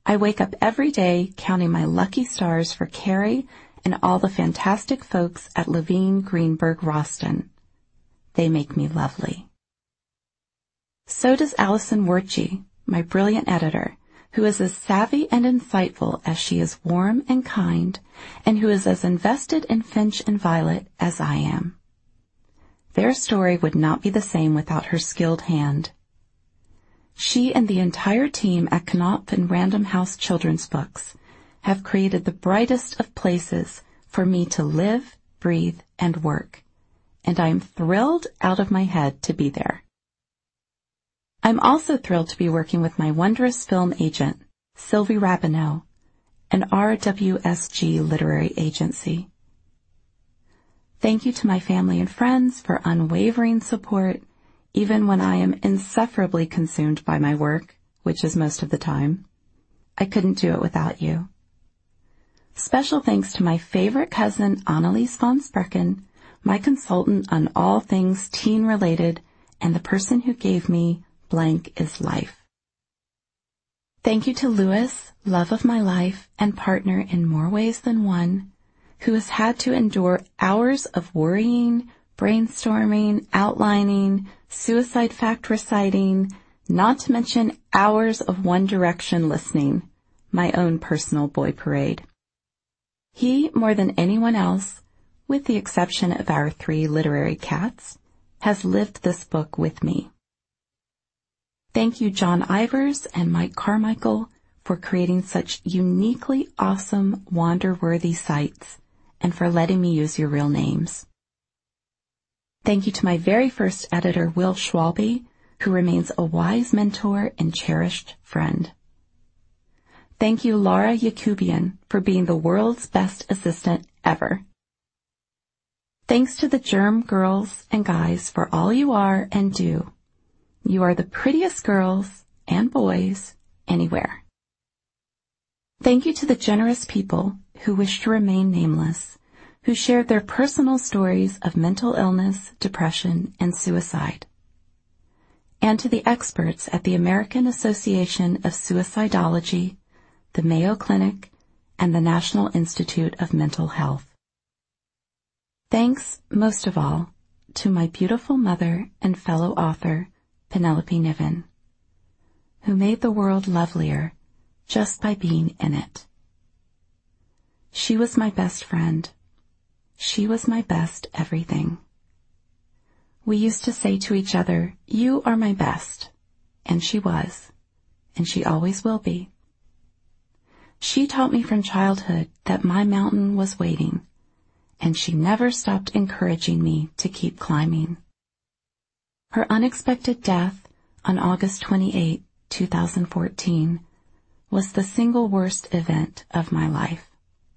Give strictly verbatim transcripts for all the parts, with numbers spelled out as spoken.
I wake up every day counting my lucky stars for Carrie and all the fantastic folks at Levine Greenberg Roston. They make me lovely. So does Allison Wertje, my brilliant editor, who is as savvy and insightful as she is warm and kind, and who is as invested in Finch and Violet as I am. Their story would not be the same without her skilled hand. She and the entire team at Knopf and Random House Children's Books have created the brightest of places for me to live, breathe, and work, and I'm thrilled out of my head to be there. I'm also thrilled to be working with my wondrous film agent, Sylvie Rabineau, an R W S G literary agency. Thank you to my family and friends for unwavering support, even when I am insufferably consumed by my work, which is most of the time. I couldn't do it without you. Special thanks to my favorite cousin, Annelies von Sprecken, my consultant on all things teen-related, and the person who gave me Blank is Life. Thank you to Louis, love of my life and partner in more ways than one, who has had to endure hours of worrying, brainstorming, outlining, suicide fact reciting, not to mention hours of One Direction listening, my own personal boy parade. He, more than anyone else, with the exception of our three literary cats, has lived this book with me. Thank you, John Ivers and Mike Carmichael, for creating such uniquely awesome, wander-worthy sites, and for letting me use your real names. Thank you to my very first editor, Will Schwalbe, who remains a wise mentor and cherished friend. Thank you, Laura Yakubian, for being the world's best assistant ever. Thanks to the Germ girls and guys for all you are and do. You are the prettiest girls and boys anywhere. Thank you to the generous people who wish to remain nameless, who shared their personal stories of mental illness, depression, and suicide. And to the experts at the American Association of Suicidology, the Mayo Clinic, and the National Institute of Mental Health. Thanks, most of all, to my beautiful mother and fellow author, Penelope Niven, who made the world lovelier just by being in it. She was my best friend. She was my best everything. We used to say to each other, "You are my best," and she was, and she always will be. She taught me from childhood that my mountain was waiting, and she never stopped encouraging me to keep climbing. Her unexpected death on August twenty-eighth, two thousand fourteen, was the single worst event of my life.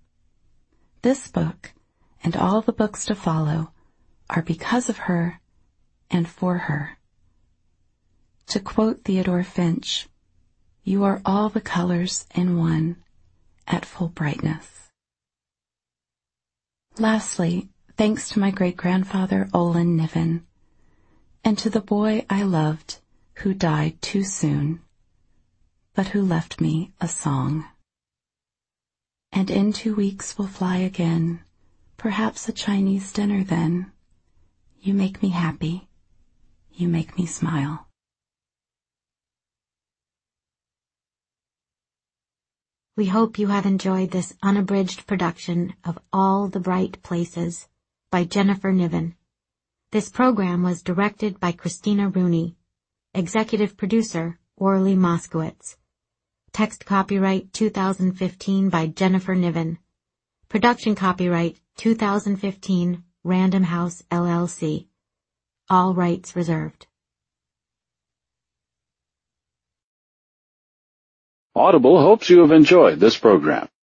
This book, and all the books to follow, are because of her and for her. To quote Theodore Finch, "You are all the colors in one at full brightness." Lastly, thanks to my great-grandfather Olin Niven, and to the boy I loved who died too soon, but who left me a song. And in two weeks we'll fly again, perhaps a Chinese dinner then. You make me happy. You make me smile. We hope you have enjoyed this unabridged production of All the Bright Places by Jennifer Niven. This program was directed by Christina Rooney. Executive producer, Orly Moskowitz. Text copyright two thousand fifteen by Jennifer Niven. Production copyright two thousand fifteen Random House L L C. All rights reserved. Audible hopes you have enjoyed this program.